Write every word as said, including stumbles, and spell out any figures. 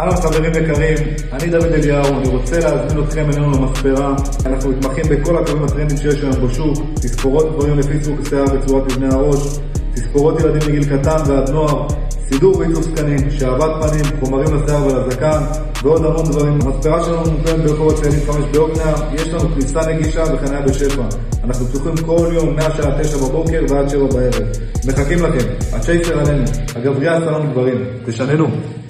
אהלן חברים יקרים, אני דוד אליהו, אני רוצה להזמין אתכם אלינו למספרה. אנחנו מתמחים בכל הקווים הטרנדים שיש לנו בשוק, תספורות דברים לפי סוג השיער בצורת מבנה הראש, תספורות ילדים מגיל קטן ועד נוער, סידור ועיצוב זקנים, שעבת פנים, חומרים לשיער ולזקן ועוד המון דברים. המספרה שלנו מוקמת ברחוב הציינים חמש ביוקנעם, יש לנו כניסה נגישה וחניה בשפע. אנחנו פתוחים כל יום מהשעה תשע בבוקר ועד שבע בערב. מחכים לכם, הצ'ייסר עלינו, הגברייה סלון גברים, תשננו.